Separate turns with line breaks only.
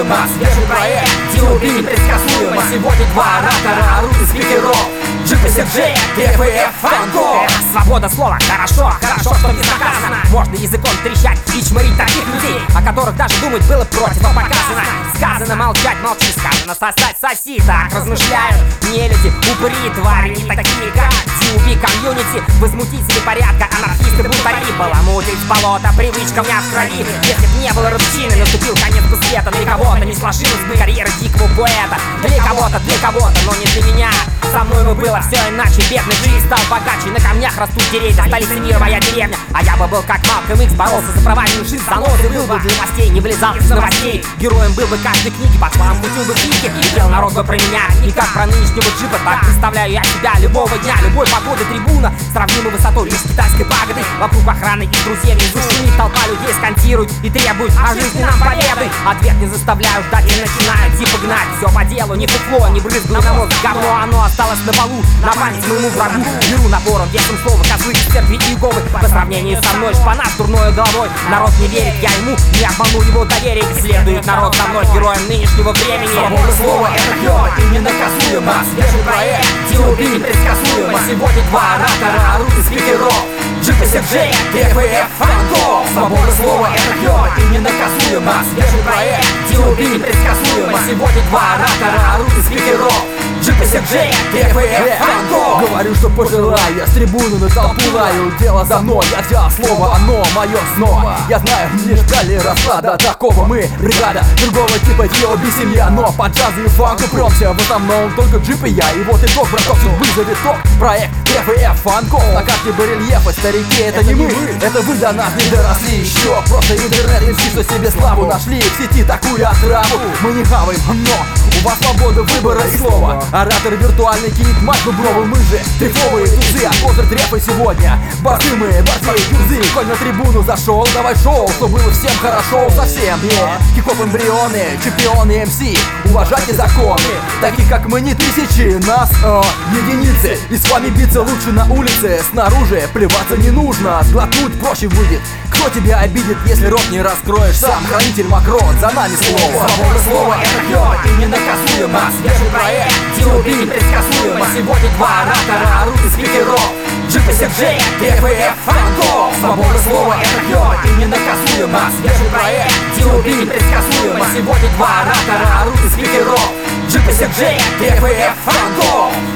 непредсказуемо. Свежий проект, диоби непредсказуемо. Сегодня два оратора орут из спикеров. Джипы Серджея, ТФФ, Фанко.
Свобода слова, хорошо, хорошо, что безнаказанно. Можно языком трещать и чморить таких людей, о которых даже думать было противопоказано. Сказано молчать, молчи, сказано сосать, соси. Так размышляют нелюди, упыри, твари не такие как диоби комьюнити. Возмутители порядка, анархисты, бунтари. Баламутить с болота, привычка у меня в крови. Если б не было рутины, наступил конец бы света. Для кого-то не сложилась бы карьера дикого поэта. Для кого-то, но не для меня. Со мной бы было все иначе, бедный жизнь стал богаче. На камнях растут деревья, столица мира моя деревня. А я бы был как Малком Икс, боролся за права меньшин, занозы был бы для новостей, не вылезал из новостей. Героем был бы каждой книги, по словам мутил бы книги. И пел народ бы про меня, не как про нынешнего джипа. Так представляю я себя любого дня, любой погоды. Трибуна сравнима высотой лишь с китайской пагодой. Вокруг охраны и друзей внизу шумит толпа людей, скандирует и требует о жизни нам победы. Ответ не заставляю ждать и начинаю типа гнать. Все по делу, не фуфло, не брызгаю на мозг говно. Оно осталось на полу, на память моему врагу. Беру набором, весом слова, козлы, церкви и иеговы. По сравнению со мной, шпана с дурной головой. Народ не верит, я ему не обману его доверие. Следует народ за мной, героем нынешнего времени.
Свобода слова, это клево и ненаказуемо. Свежий проект, диоби непредсказуемо. Сегодня два оратора орут из спикеров. Джипы Серджея, ТФФ, Фанко. Свобода слова, это клево и ненаказуемо. Свежий проект, диоби непредсказуемо. Сегодня два оратора орут из спикеров. Джипы Серджея, ТФФ, Фанко.
Говорю, что пожелаю, я с трибуны на толпу лаю. Дело за мной, я взял слово, оно мое снова. Я знаю, не ждали расклада такого. Мы бригада другого типа, диоби семья. Но по джазу и фанку премся, в основном только джипы я. И вот итог, браток, судьбы завиток. Проект ТФФ, Фанко. На карте барельефа, старики, это не мы. Это вы до нас не доросли еще. Просто интернет-МС, что себе славу нашли. В сети такую отраву мы не хаваем, но у вас свобода выбора и слова. Оратор виртуальный кит, мать бубровый, мы же трифовые тузы. А концерт репа сегодня басы мы, борцы и тузы. Коль на трибуну зашел, давай шоу, что было всем хорошо, совсем. Кикоп эмбрионы, чемпионы МС, уважайте законы. Таких как мы не тысячи, нас единицы. И с вами биться лучше на улице. Снаружи плеваться не нужно, сглотнуть проще выйдет. Кто тебя обидит, если рот не раскроешь? Сам хранитель Макрон, за нами слово.
Свобода слова, это клево и ненаказуемо. Свежий проект, диоби непредсказуемо. Сегодня два оратора орут из спикеров. Джипы Серджея, ТФФ, Фанко. Свобода слова, это клево и ненаказуемо. Свежий проект, диоби непредсказуемо. Сегодня два оратора орут из спикеров. Джипы Серджея, ТФФ, Фанко.